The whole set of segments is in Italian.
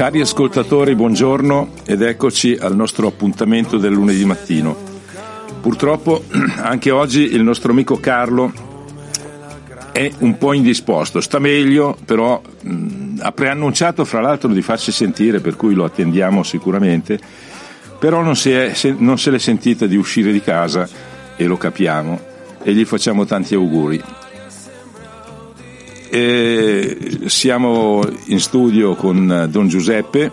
Cari ascoltatori, buongiorno ed eccoci al nostro appuntamento del lunedì mattino. Purtroppo anche oggi il nostro amico Carlo è un po' indisposto, sta meglio, però ha preannunciato fra l'altro di farsi sentire, per cui lo attendiamo sicuramente, però non se l'è sentita di uscire di casa e lo capiamo e gli facciamo tanti auguri. Siamo in studio con Don Giuseppe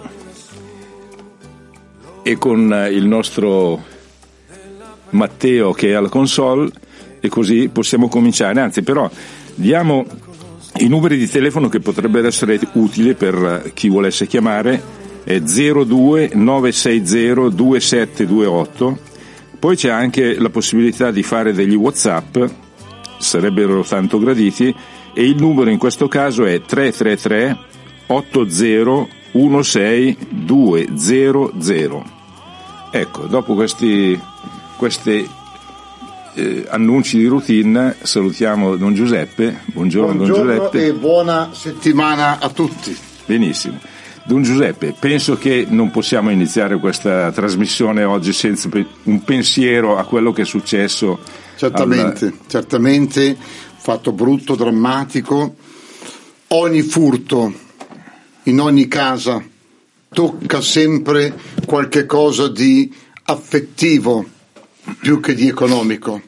e con il nostro Matteo che è alla console, e così possiamo cominciare. Anzi, però diamo i numeri di telefono che potrebbero essere utili per chi volesse chiamare. È 02 960 2728. Poi c'è anche la possibilità di fare degli WhatsApp, sarebbero tanto graditi, e il numero in questo caso è 333 80 16 200. Ecco, dopo questi annunci di routine salutiamo Don Giuseppe. Buongiorno Don Giuseppe e buona settimana a tutti. Benissimo. Don Giuseppe, penso che non possiamo iniziare questa trasmissione oggi senza un pensiero a quello che è successo. Certamente, fatto brutto, drammatico. Ogni furto in ogni casa tocca sempre qualche cosa di affettivo più che di economico,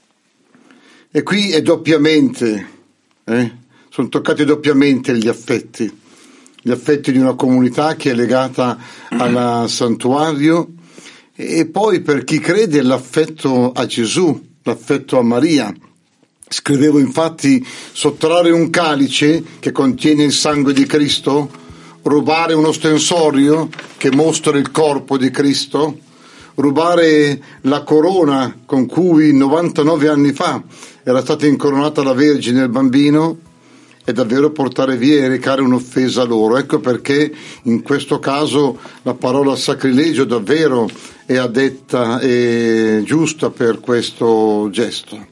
e qui è doppiamente sono toccati doppiamente gli affetti di una comunità che è legata al santuario, e poi per chi crede l'affetto a Gesù, l'affetto a Maria. Scrivevo infatti: sottrarre un calice che contiene il sangue di Cristo, rubare uno stensorio che mostra il corpo di Cristo, rubare la corona con cui 99 anni fa era stata incoronata la Vergine e il bambino, è davvero portare via e recare un'offesa a loro. Ecco perché in questo caso la parola sacrilegio davvero è addetta e giusta per questo gesto.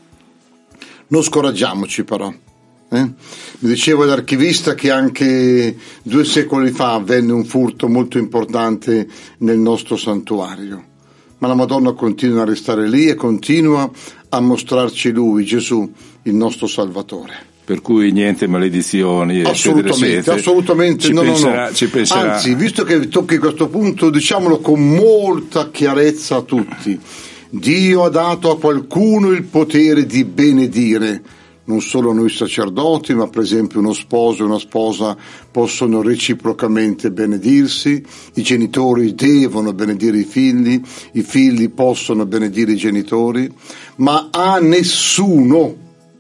Non scoraggiamoci però. Mi diceva l'archivista che anche 2 secoli fa avvenne un furto molto importante nel nostro santuario, ma la Madonna continua a restare lì e continua a mostrarci Lui, Gesù, il nostro Salvatore. Per cui niente maledizioni. Assolutamente, Ci penserà. Anzi, visto che tocchi questo punto, diciamolo con molta chiarezza a tutti: Dio ha dato a qualcuno il potere di benedire. Non solo noi sacerdoti, ma per esempio uno sposo e una sposa possono reciprocamente benedirsi, i genitori devono benedire i figli possono benedire i genitori, ma a nessuno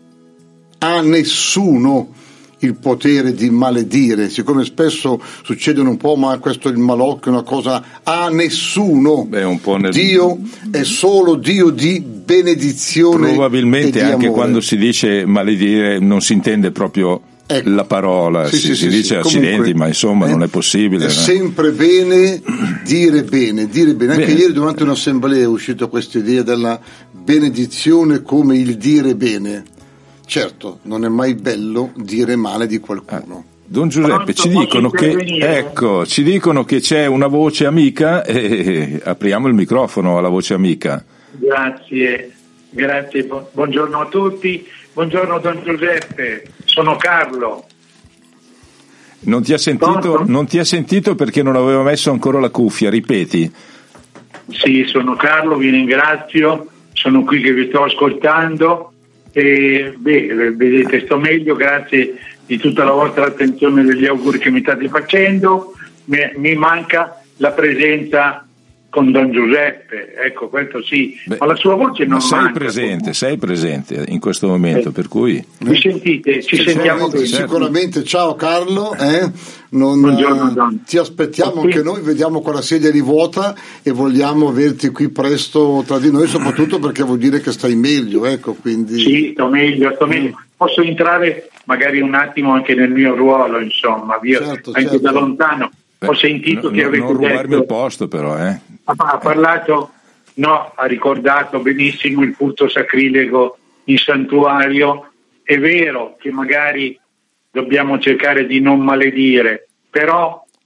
il potere di maledire, siccome spesso succedono un po', ma questo è il malocchio, una cosa, a nessuno. Dio è solo Dio di benedizione. Probabilmente e di anche amore. Quando si dice maledire non si intende proprio la parola, si dice accidenti, comunque, ma insomma non è possibile. È sempre bene dire bene. Anche ieri durante un'assemblea è uscita questa idea della benedizione come il dire bene. Certo, non è mai bello dire male di qualcuno. Don Giuseppe, ci dicono che c'è una voce amica e apriamo il microfono alla voce amica. Grazie, buongiorno a tutti, buongiorno Don Giuseppe, sono Carlo. Non ti ha sentito perché non avevo messo ancora la cuffia, ripeti. Sì, sono Carlo, vi ringrazio, sono qui che vi sto ascoltando. Vedete, sto meglio, grazie di tutta la vostra attenzione, degli auguri che mi state facendo. Mi manca la presenza con Don Giuseppe, ecco, questo sì, ma la sua voce non manca. Sei presente in questo momento, per cui mi sentite? Ci sentiamo bene. Sicuramente. Ciao Carlo, Buongiorno, ti aspettiamo anche noi, vediamo quella sedia di vuota e vogliamo averti qui presto tra di noi, soprattutto perché vuol dire che stai meglio, ecco, quindi. Sì, sto meglio. Posso entrare magari un attimo anche nel mio ruolo, insomma, certo. Da lontano. Ho sentito che avete non rubarmi detto, il posto però, ha parlato, ha ricordato benissimo il furto sacrilego in santuario. È vero che magari dobbiamo cercare di non maledire, però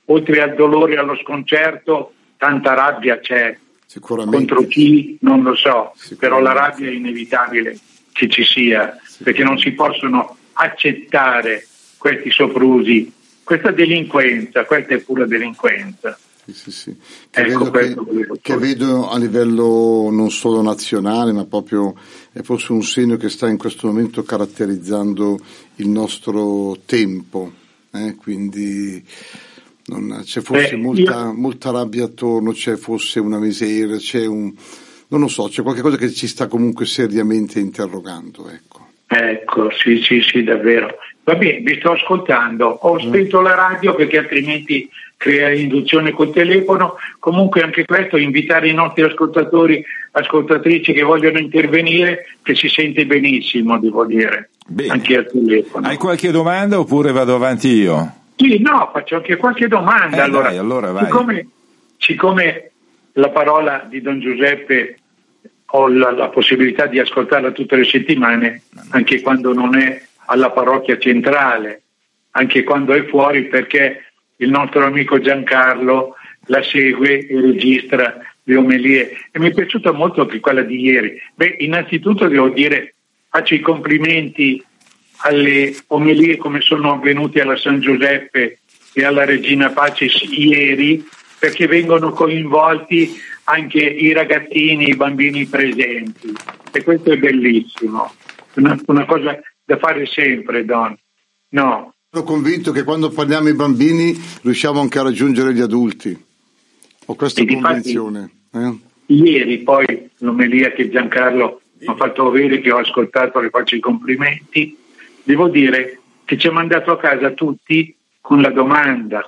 oltre al dolore e allo sconcerto, tanta rabbia c'è. Sicuramente. Contro chi non lo so, però la rabbia è inevitabile che ci sia, perché non si possono accettare questi soprusi, questa delinquenza, questa è pura delinquenza. Sì. Che vedo a livello non solo nazionale, ma proprio è forse un segno che sta in questo momento caratterizzando il nostro tempo, quindi c'è forse molta rabbia attorno, c'è forse una miseria, non lo so, c'è qualcosa che ci sta comunque seriamente interrogando, Ecco, sì, davvero. Va bene, vi sto ascoltando. Ho spento la radio perché altrimenti crea induzione col telefono. Comunque anche questo, invitare i nostri ascoltatrici che vogliono intervenire, che si sente benissimo, devo dire. Bene. Anche al telefono. Hai qualche domanda oppure vado avanti io? Sì, no, faccio anche qualche domanda. Allora vai. Siccome la parola di Don Giuseppe ho la possibilità di ascoltarla tutte le settimane, anche quando non è alla parrocchia centrale, anche quando è fuori, perché il nostro amico Giancarlo la segue e registra le omelie, e mi è piaciuta molto anche quella di ieri. Innanzitutto devo dire, faccio i complimenti alle omelie come sono avvenute alla San Giuseppe e alla Regina Pacis ieri, perché vengono coinvolti anche i ragazzini, i bambini presenti, e questo è bellissimo, una cosa da fare sempre, Don. No. Sono convinto che quando parliamo ai bambini riusciamo anche a raggiungere gli adulti. Ho questa convinzione. Ieri poi l'omelia che Giancarlo mi ha fatto avere, che ho ascoltato, le faccio i complimenti, devo dire che ci ha mandato a casa tutti con la domanda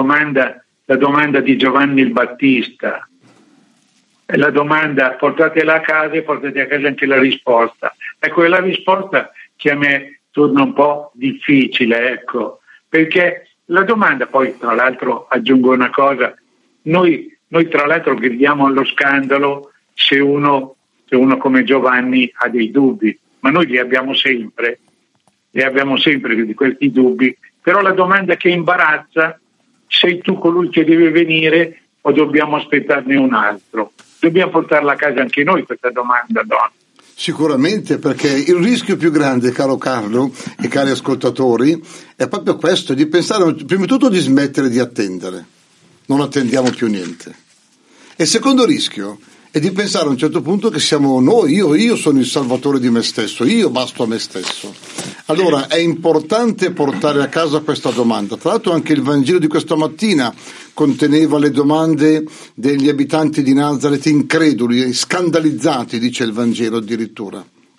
di Giovanni il Battista. La domanda, portatela a casa e portate a casa anche la risposta. Ecco, è la risposta che a me torna un po' difficile, perché la domanda, poi tra l'altro aggiungo una cosa, noi tra l'altro gridiamo allo scandalo se uno come Giovanni ha dei dubbi, ma noi li abbiamo sempre di questi dubbi, però la domanda che imbarazza: sei tu colui che deve venire o dobbiamo aspettarne un altro? Dobbiamo portarla a casa anche noi questa domanda, Don. Sicuramente, perché il rischio più grande, caro Carlo e cari ascoltatori, è proprio questo, di pensare prima di tutto di smettere di attendere, non attendiamo più niente. E il secondo rischio è di pensare a un certo punto che siamo noi, io sono il salvatore di me stesso, io basto a me stesso. Allora è importante portare a casa questa domanda. Tra l'altro anche il Vangelo di questa mattina conteneva le domande degli abitanti di Nazaret, increduli, scandalizzati, dice il Vangelo addirittura.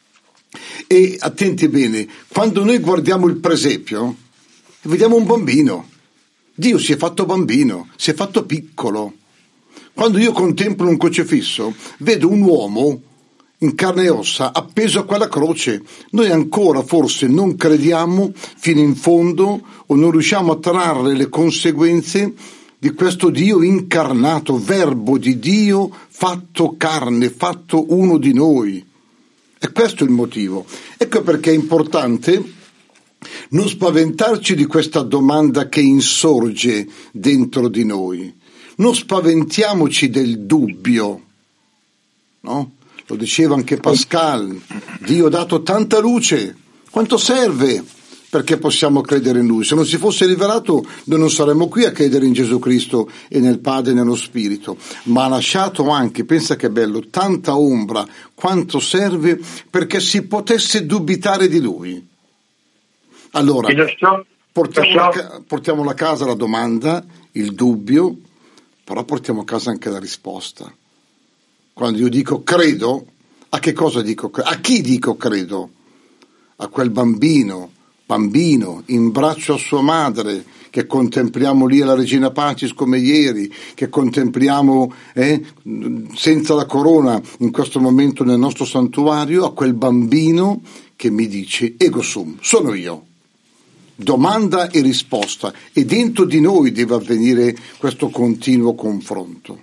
E attenti bene, quando noi guardiamo il presepio, vediamo un bambino. Dio si è fatto bambino, si è fatto piccolo. Quando io contemplo un crocifisso, vedo un uomo in carne e ossa appeso a quella croce. Noi ancora forse non crediamo fino in fondo o non riusciamo a trarre le conseguenze di questo Dio incarnato, verbo di Dio fatto carne, fatto uno di noi. E questo è il motivo. Ecco perché è importante non spaventarci di questa domanda che insorge dentro di noi. Non spaventiamoci del dubbio, no? Lo diceva anche Pascal, Dio ha dato tanta luce, quanto serve perché possiamo credere in Lui? Se non si fosse rivelato noi non saremmo qui a credere in Gesù Cristo e nel Padre e nello Spirito, ma ha lasciato anche, pensa che bello, tanta ombra, quanto serve perché si potesse dubitare di Lui. Allora, portiamo a casa la domanda, il dubbio, però portiamo a casa anche la risposta. Quando io dico credo, a che cosa dico? A chi dico credo? A quel bambino in braccio a sua madre, che contempliamo lì alla Regina Pacis come ieri, che contempliamo senza la corona in questo momento nel nostro santuario, a quel bambino che mi dice ego sum, sono io. Domanda e risposta, e dentro di noi deve avvenire questo continuo confronto.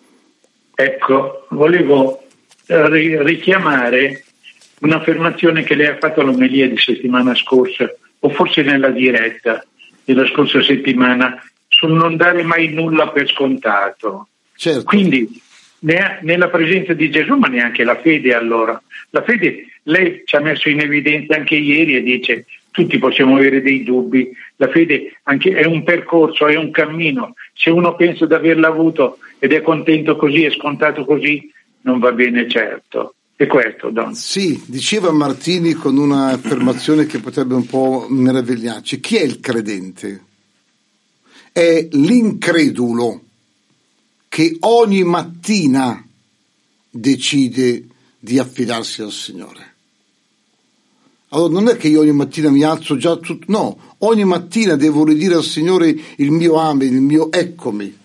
Ecco, volevo richiamare un'affermazione che lei ha fatto all'omelia di settimana scorsa, o forse nella diretta della scorsa settimana, sul non dare mai nulla per scontato. Certo. Quindi nella presenza di Gesù, ma neanche la fede allora. La fede, lei ci ha messo in evidenza anche ieri e dice tutti possiamo avere dei dubbi, la fede anche è un percorso, è un cammino, se uno pensa di averla avuto ed è contento così, è scontato così, non va bene certo. E questo, Don. Sì, diceva Martini con una affermazione che potrebbe un po' meravigliarci. Chi è il credente? È l'incredulo che ogni mattina decide di affidarsi al Signore. Allora non è che io ogni mattina mi alzo già tutto, no, ogni mattina devo ridire al Signore il mio amen, il mio eccomi.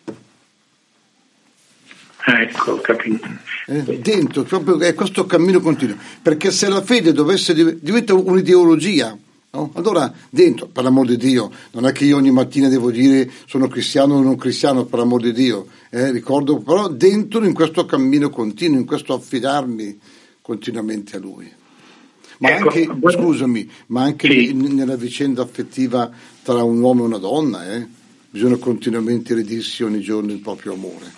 Ecco, capito. Dentro, proprio è questo cammino continuo, perché se la fede dovesse diventa un'ideologia, no? Allora dentro, per l'amor di Dio, non è che io ogni mattina devo dire sono cristiano o non cristiano, per l'amor di Dio, ricordo, però dentro in questo cammino continuo, in questo affidarmi continuamente a Lui. Ma ecco, anche, scusami, ma anche sì, nella vicenda affettiva tra un uomo e una donna, bisogna continuamente ridirsi ogni giorno il proprio amore.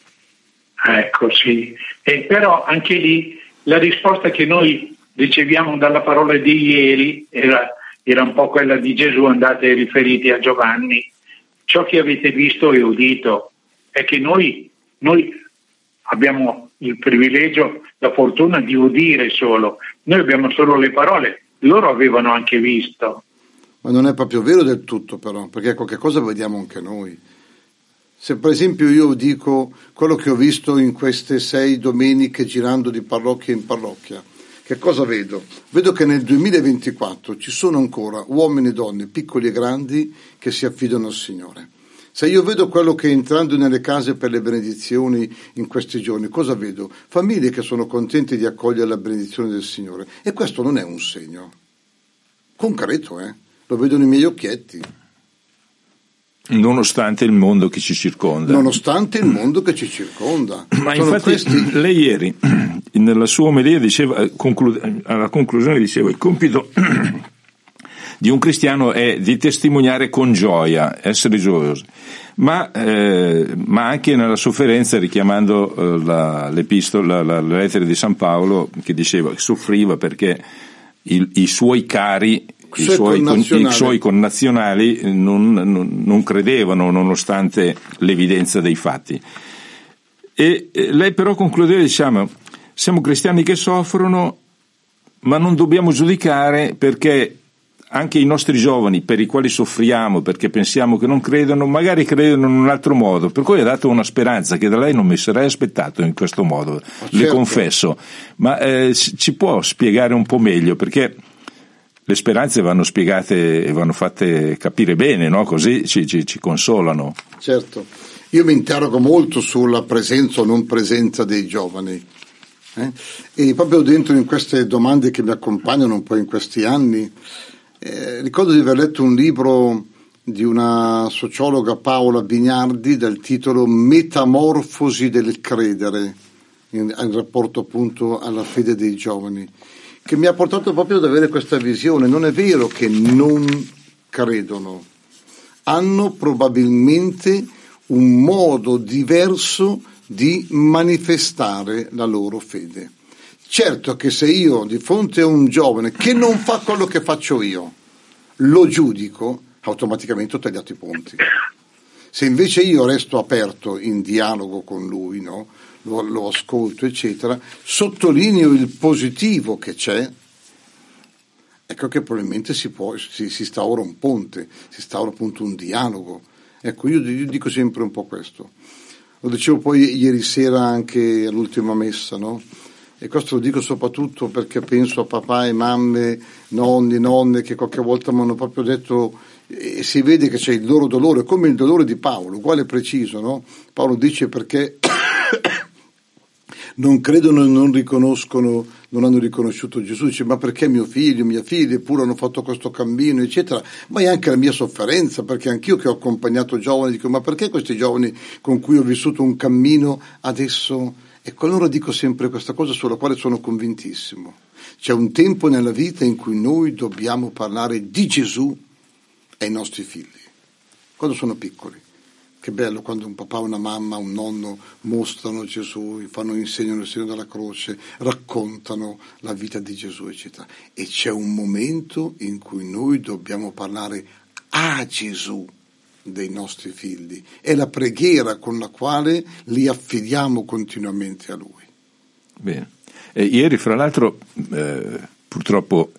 Ecco, sì. Però anche lì la risposta che noi riceviamo dalla parola di ieri era un po' quella di Gesù, andate riferiti a Giovanni. Ciò che avete visto e udito è che noi abbiamo il privilegio, la fortuna di udire solo. Noi abbiamo solo le parole, loro avevano anche visto. Ma non è proprio vero del tutto, però, perché qualche cosa vediamo anche noi. Se per esempio io dico quello che ho visto in queste 6 domeniche girando di parrocchia in parrocchia, che cosa vedo? Vedo che nel 2024 ci sono ancora uomini e donne, piccoli e grandi, che si affidano al Signore. Se io vedo quello che entrando nelle case per le benedizioni in questi giorni, cosa vedo? Famiglie che sono contente di accogliere la benedizione del Signore. E questo non è un segno concreto, lo vedo nei miei occhietti. Nonostante il mondo che ci circonda. Nonostante il mondo che ci circonda. Ma infatti lei ieri nella sua omelia diceva, alla conclusione diceva, il compito di un cristiano è di testimoniare con gioia, essere gioioso, ma anche nella sofferenza, richiamando la lettera di San Paolo che diceva che soffriva perché i suoi cari, i suoi connazionali non credevano nonostante l'evidenza dei fatti. E lei però concludeva, diciamo, siamo cristiani che soffrono, ma non dobbiamo giudicare, perché anche i nostri giovani per i quali soffriamo perché pensiamo che non credono, magari credono in un altro modo, per cui ha dato una speranza che da lei non mi sarei aspettato in questo modo, certo. Le confesso, ma ci può spiegare un po' meglio, perché le speranze vanno spiegate e vanno fatte capire bene, no? Così ci consolano. Certo, io mi interrogo molto sulla presenza o non presenza dei giovani, e proprio dentro in queste domande che mi accompagnano un po' in questi anni, ricordo di aver letto un libro di una sociologa, Paola Vignardi, dal titolo Metamorfosi del credere, in rapporto appunto alla fede dei giovani, che mi ha portato proprio ad avere questa visione. Non è vero che non credono, hanno probabilmente un modo diverso di manifestare la loro fede. Certo che se io di fronte a un giovane che non fa quello che faccio io lo giudico, automaticamente ho tagliato i ponti. Se invece io resto aperto in dialogo con lui, no? Lo ascolto eccetera, sottolineo il positivo che c'è, ecco che probabilmente si instaura un ponte, si instaura appunto un dialogo. Ecco, io dico sempre un po' questo. Lo dicevo poi ieri sera anche all'ultima messa, no? E questo lo dico soprattutto perché penso a papà e mamme, nonni, nonne, che qualche volta mi hanno proprio detto, e si vede che c'è il loro dolore, come il dolore di Paolo, uguale e preciso, no? Paolo dice perché non credono e non riconoscono, non hanno riconosciuto Gesù, dice ma perché mia figlia eppure hanno fatto questo cammino eccetera, ma è anche la mia sofferenza, perché anch'io che ho accompagnato giovani dico ma perché questi giovani con cui ho vissuto un cammino adesso, ecco allora dico sempre questa cosa sulla quale sono convintissimo, c'è un tempo nella vita in cui noi dobbiamo parlare di Gesù ai nostri figli, quando sono piccoli. Che bello quando un papà, una mamma, un nonno mostrano Gesù, insegnano il segno della croce, raccontano la vita di Gesù, eccetera. E c'è un momento in cui noi dobbiamo parlare a Gesù dei nostri figli. È la preghiera con la quale li affidiamo continuamente a Lui. Bene. Ieri, fra l'altro, purtroppo,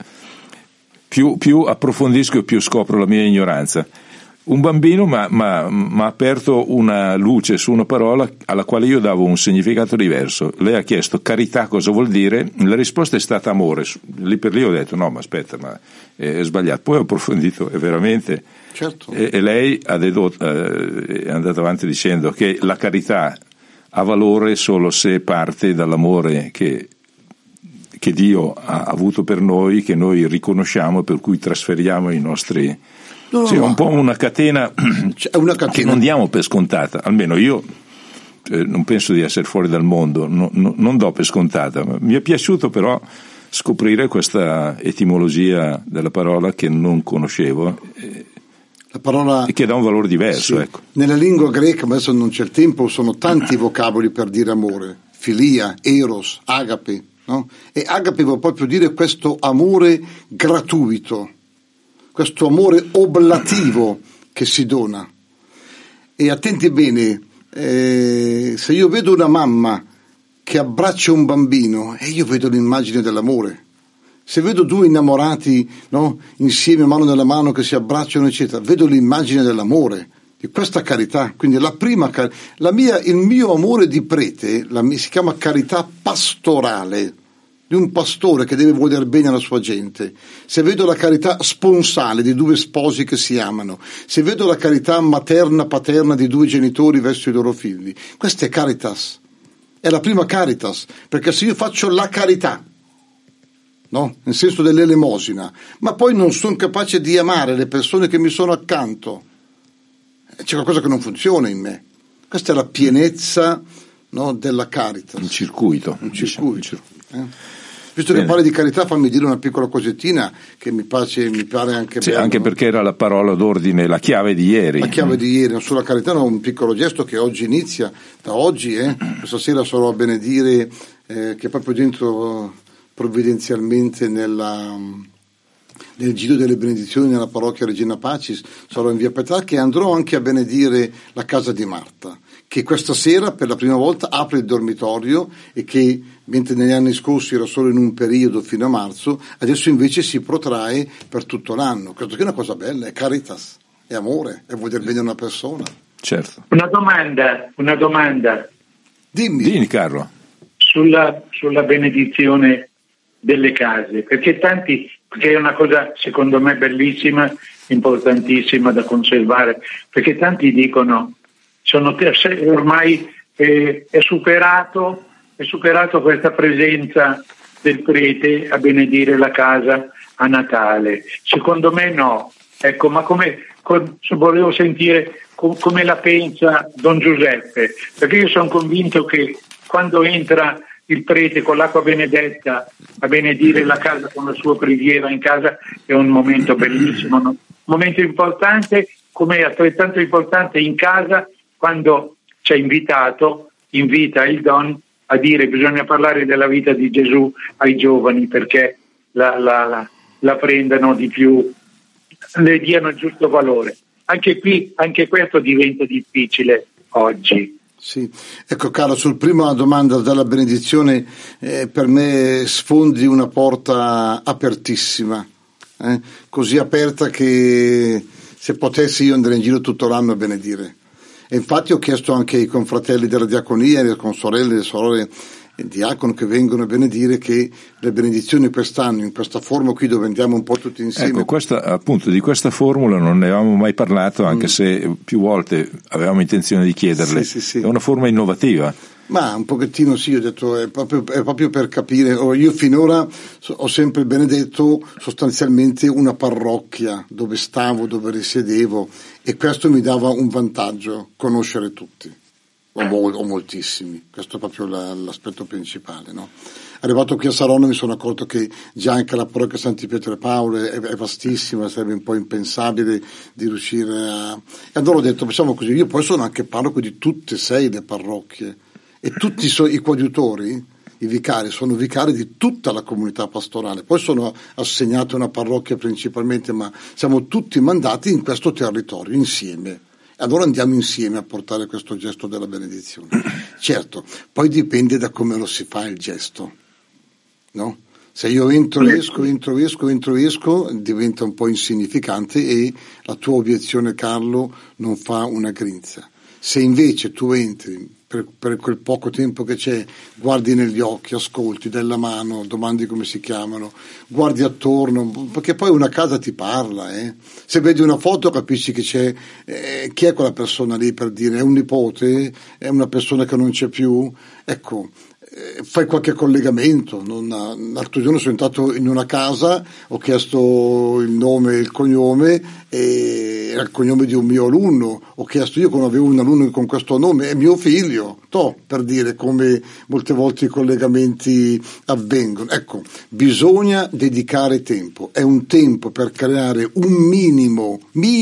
più approfondisco e più scopro la mia ignoranza. Un bambino mi ha aperto una luce su una parola alla quale io davo un significato diverso. Lei ha chiesto carità cosa vuol dire, la risposta è stata amore. Lì per lì ho detto no, ma aspetta, ma è sbagliato. Poi ho approfondito e veramente, certo. E lei è andata avanti dicendo che la carità ha valore solo se parte dall'amore che Dio ha avuto per noi, che noi riconosciamo, per cui trasferiamo i nostri... No, sì, è un po' una catena, che non diamo per scontata, almeno io non penso di essere fuori dal mondo, non do per scontata. Mi è piaciuto però scoprire questa etimologia della parola che non conoscevo, la parola, e che dà un valore diverso. Sì. Ecco. Nella lingua greca, adesso non c'è il tempo, sono tanti vocaboli per dire amore: filia, eros, agape, no? E agape vuol proprio dire questo amore gratuito, questo amore oblativo che si dona. E attenti bene, se io vedo una mamma che abbraccia un bambino, io vedo l'immagine dell'amore. Se vedo due innamorati, no, insieme, mano nella mano, che si abbracciano, eccetera, vedo l'immagine dell'amore, di questa carità. Quindi il mio amore di prete si chiama carità pastorale, di un pastore che deve voler bene alla sua gente. Se vedo la carità sponsale di due sposi che si amano, se vedo la carità materna-paterna di due genitori verso i loro figli, questa è caritas, è la prima caritas, perché se io faccio la carità, no? Nel senso dell'elemosina, ma poi non sono capace di amare le persone che mi sono accanto, c'è qualcosa che non funziona in me. Questa è la pienezza, no, della caritas. Un circuito. Visto che parli di carità, fammi dire una piccola cosettina che mi pare anche sì, bello, anche no? Perché era la parola d'ordine, la chiave di ieri. La chiave di ieri, sulla carità, no, un piccolo gesto che oggi inizia, da oggi, questa sera sarò a benedire, che è proprio dentro provvidenzialmente nel giro delle benedizioni nella parrocchia Regina Pacis, sarò in via Petrarca e andrò anche a benedire la casa di Marta, che questa sera per la prima volta apre il dormitorio e che, mentre negli anni scorsi era solo in un periodo fino a marzo, adesso invece si protrae per tutto l'anno. Credo che è una cosa bella, è caritas, è amore, è voler bene a una persona. Certo. Una domanda. Dimmi Carlo. Sulla benedizione delle case, perché è una cosa secondo me bellissima, importantissima da conservare, perché tanti dicono ormai è superato questa presenza del prete a benedire la casa a Natale. Secondo me no. Ecco, ma volevo sentire come la pensa Don Giuseppe, perché io sono convinto che quando entra il prete con l'acqua benedetta a benedire la casa con la sua preghiera in casa è un momento bellissimo, no? Un momento importante, come è altrettanto importante in casa quando c'è invita il Don a dire bisogna parlare della vita di Gesù ai giovani perché la prendano di più, le diano il giusto valore. Anche questo diventa difficile oggi. Sì, ecco caro, sul prima domanda della benedizione, per me sfondi una porta apertissima, così aperta che se potessi io andrei in giro tutto l'anno a benedire. E infatti ho chiesto anche ai confratelli della diaconia, alle consorelle, le sorelle diacono che vengono a benedire, che le benedizioni quest'anno in questa forma qui dove andiamo un po' tutti insieme. Ecco, di questa formula non ne avevamo mai parlato, anche se più volte avevamo intenzione di chiederle. Sì. È una forma innovativa. Ma un pochettino sì, ho detto, è proprio per capire. Io finora ho sempre benedetto sostanzialmente una parrocchia dove stavo, dove risiedevo, e questo mi dava un vantaggio, conoscere tutti. o moltissimi, questo è proprio l'aspetto principale, no? Arrivato qui a Saronno mi sono accorto che già anche la parrocchia Santi Pietro e Paolo è vastissima, sarebbe un po' impensabile di riuscire a... E allora ho detto, facciamo così, io poi sono anche parroco di tutte e 6 le parrocchie e tutti i coadiutori, i vicari, sono vicari di tutta la comunità pastorale, poi sono assegnato a una parrocchia principalmente, ma siamo tutti mandati in questo territorio insieme. Allora andiamo insieme a portare questo gesto della benedizione. Certo, poi dipende da come lo si fa il gesto, no? Se io entro, esco, diventa un po' insignificante e la tua obiezione, Carlo, non fa una grinza. Se invece tu entri per quel poco tempo che c'è, guardi negli occhi, ascolti, dai la mano, domandi come si chiamano, guardi attorno, perché poi una casa ti parla, Se vedi una foto capisci che c'è, chi è quella persona lì, per dire, è un nipote, è una persona che non c'è più, ecco. Fai qualche collegamento. L'altro giorno sono entrato in una casa, ho chiesto il nome e il cognome, e era il cognome di un mio alunno, ho chiesto, io quando avevo un alunno con questo nome, è mio figlio, per dire come molte volte i collegamenti avvengono. Ecco, bisogna dedicare tempo, è un tempo per creare un minimo,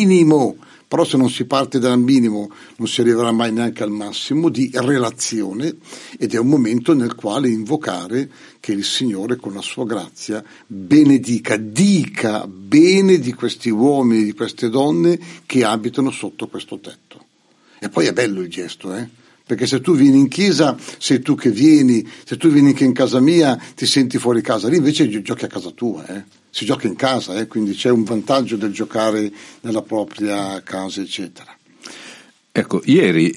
però se non si parte dal minimo non si arriverà mai neanche al massimo di relazione, ed è un momento nel quale invocare che il Signore con la sua grazia benedica, dica bene di questi uomini, di queste donne che abitano sotto questo tetto. E poi è bello il gesto, Perché se tu vieni in chiesa sei tu che vieni, se tu vieni anche in casa mia ti senti fuori casa, lì invece giochi a casa tua, Si gioca in casa, quindi c'è un vantaggio del giocare nella propria casa, eccetera. Ecco, ieri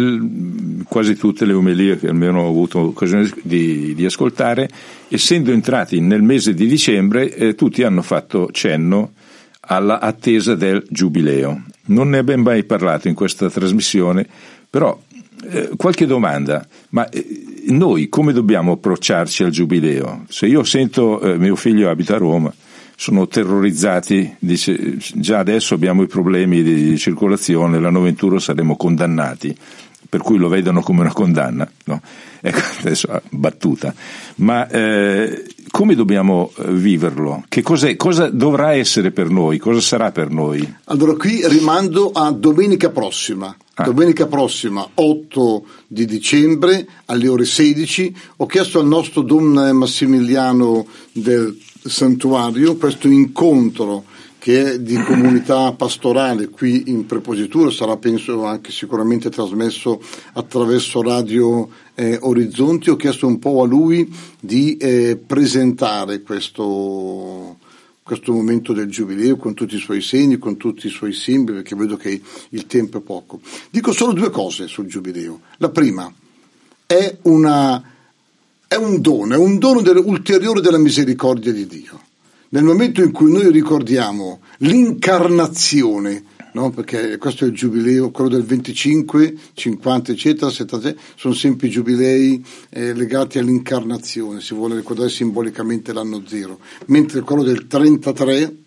quasi tutte le omelie che almeno ho avuto occasione di ascoltare, essendo entrati nel mese di dicembre, tutti hanno fatto cenno alla attesa del giubileo. Non ne abbiamo mai parlato in questa trasmissione, però qualche domanda, ma noi come dobbiamo approcciarci al giubileo? Se io sento mio figlio abita a Roma, sono terrorizzati, dice già adesso abbiamo i problemi di circolazione, l'anno 21 saremo condannati, per cui lo vedono come una condanna, no? Ecco, adesso battuta, ma come dobbiamo viverlo? Cosa dovrà essere per noi? Cosa sarà per noi? Allora qui rimando a domenica prossima. Domenica prossima, 8 di dicembre, alle ore 16, ho chiesto al nostro Don Massimiliano del Santuario questo incontro che è di comunità pastorale qui in Prepositura, sarà penso anche sicuramente trasmesso attraverso Radio Orizzonti. Ho chiesto un po' a lui di presentare questo momento del giubileo con tutti i suoi segni, con tutti i suoi simboli, perché vedo che il tempo è poco. Dico solo 2 cose sul giubileo. La prima è un dono ulteriore della misericordia di Dio. Nel momento in cui noi ricordiamo l'incarnazione, no? Perché questo è il giubileo, quello del 25, 50, eccetera, 70, sono sempre giubilei legati all'incarnazione, si vuole ricordare simbolicamente l'anno zero, mentre quello del 33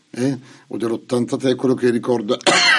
o dell'83 è quello che ricorda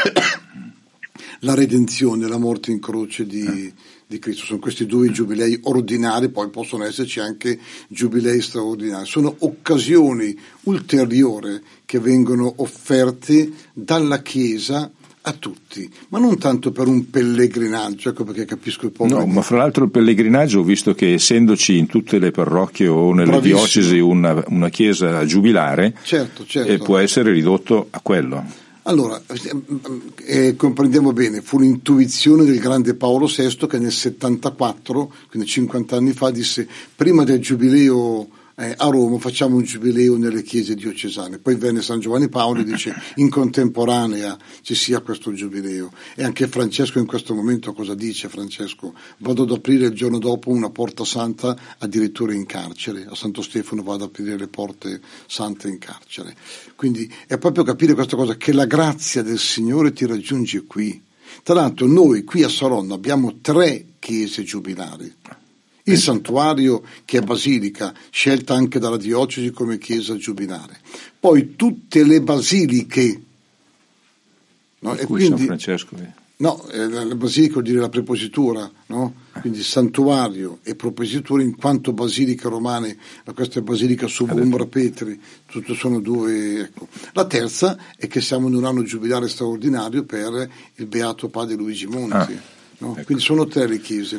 la redenzione, la morte in croce di Cristo. Sono questi 2 giubilei ordinari, poi possono esserci anche giubilei straordinari. Sono occasioni ulteriori che vengono offerte dalla Chiesa a tutti, ma non tanto per un pellegrinaggio, ecco perché capisco il povero. No, ma fra l'altro il pellegrinaggio, ho visto che essendoci in tutte le parrocchie o nelle diocesi una chiesa giubilare, certo. Può essere ridotto a quello. Allora, comprendiamo bene, fu l'intuizione del grande Paolo VI che nel 74, quindi 50 anni fa, disse: prima del giubileo a Roma facciamo un giubileo nelle chiese diocesane. Poi venne San Giovanni Paolo e dice in contemporanea ci sia questo giubileo. E anche Francesco in questo momento cosa dice Francesco? Vado ad aprire il giorno dopo una porta santa addirittura in carcere, a Santo Stefano vado ad aprire le porte sante in carcere. Quindi è proprio capire questa cosa, che la grazia del Signore ti raggiunge qui. Tra l'altro noi qui a Saronno abbiamo 3 chiese giubilari. Il santuario, che è basilica, scelta anche dalla diocesi come chiesa giubilare. Poi tutte le basiliche, no? E quindi San Francesco No, la basilica vuol dire la prepositura, no? Quindi santuario e propositura in quanto basiliche romane, questa è basilica sub umbra Petri, tutte sono due, ecco. La terza è che siamo in un anno giubilare straordinario per il beato padre Luigi Monti, no? Ecco. Quindi sono 3 le chiese,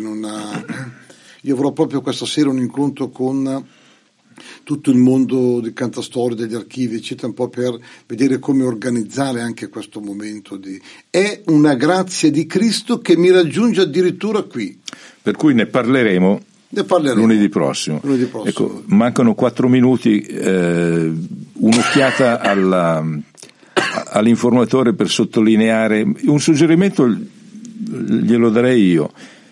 io avrò proprio questa sera un incontro con tutto il mondo del cantastorie, degli archivi, eccetera, un po' per vedere come organizzare anche questo momento è una grazia di Cristo che mi raggiunge addirittura qui. Per cui ne parleremo lunedì prossimo. Ecco, mancano 4 minuti, un'occhiata all'informatore per sottolineare un suggerimento, glielo darei io.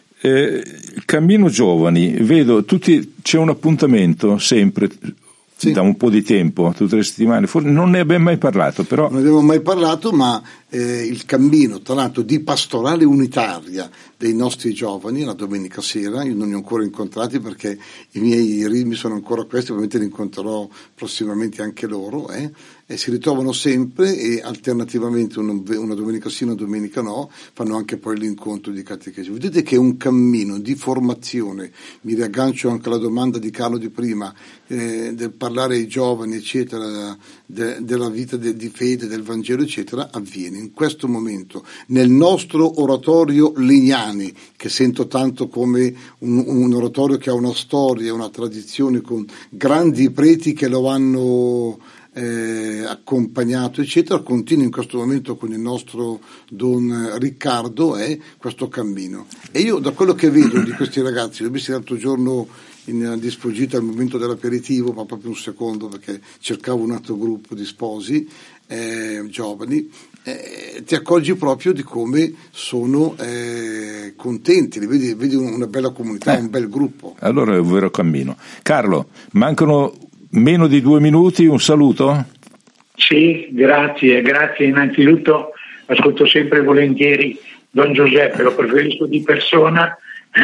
Cammino Giovani, vedo c'è un appuntamento sempre, sì, da un po' di tempo, tutte le settimane, non ne abbiamo mai parlato, però non ne abbiamo mai parlato, ma il cammino tra l'altro di pastorale unitaria dei nostri giovani la domenica sera, io non li ho ancora incontrati perché i miei ritmi sono ancora questi, ovviamente li incontrerò prossimamente anche loro, e si ritrovano sempre e alternativamente una domenica sì, una domenica no, fanno anche poi l'incontro di catechesi. Vedete che è un cammino di formazione, mi riaggancio anche alla domanda di Carlo di prima, del parlare ai giovani eccetera, della vita di fede, del Vangelo eccetera, avviene in questo momento nel nostro oratorio Legnani, che sento tanto come un oratorio che ha una storia, una tradizione con grandi preti che lo hanno accompagnato eccetera, continua in questo momento con il nostro Don Riccardo questo cammino, e io da quello che vedo di questi ragazzi, l'ho visto l'altro giorno in Dispogita al momento dell'aperitivo, ma proprio un secondo perché cercavo un altro gruppo di sposi giovani, ti accorgi proprio di come sono contenti, li vedi una bella comunità, un bel gruppo. Allora è un vero cammino. Carlo, mancano meno di 2 minuti, un saluto? Sì, grazie innanzitutto, ascolto sempre volentieri Don Giuseppe, lo preferisco di persona,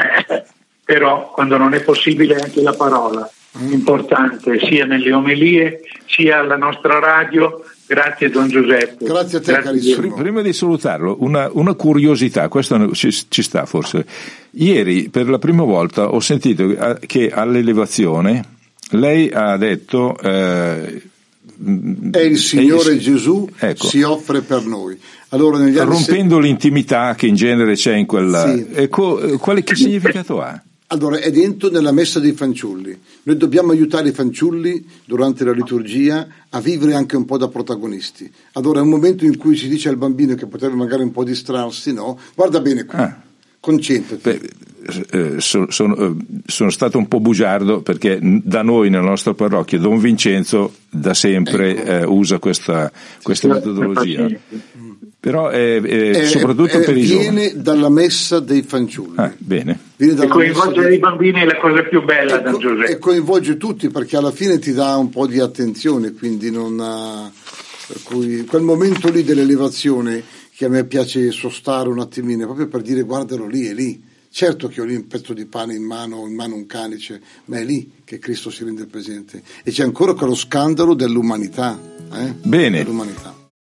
però quando non è possibile anche la parola, importante sia nelle omelie sia alla nostra radio. Grazie Don Giuseppe. Grazie a te carissimo. Prima di salutarlo, una curiosità, questo ci sta forse. Ieri per la prima volta ho sentito che all'elevazione lei ha detto è il Signore Gesù, ecco, si offre per noi. Allora, negli anni rompendo l'intimità che in genere c'è in quella, sì. Che significato ha? Allora, è dentro nella messa dei fanciulli. Noi dobbiamo aiutare i fanciulli durante la liturgia a vivere anche un po' da protagonisti. Allora è un momento in cui si dice al bambino che potrebbe magari un po' distrarsi, no? Guarda bene qui, concentrati. Sono stato un po' bugiardo perché da noi nella nostra parrocchia Don Vincenzo da sempre usa questa metodologia, però soprattutto per i giovani. Viene dalla messa dei fanciulli. Bene. E coinvolgere i bambini è la cosa più bella, Don Giuseppe. E coinvolge tutti perché alla fine ti dà un po' di attenzione, quindi per cui quel momento lì dell'elevazione che a me piace sostare un attimino, proprio per dire guardalo lì, è lì. Certo che ho lì un pezzo di pane in mano un calice, ma è lì che Cristo si rende presente. E c'è ancora quello scandalo dell'umanità. Bene. Dell'umanità.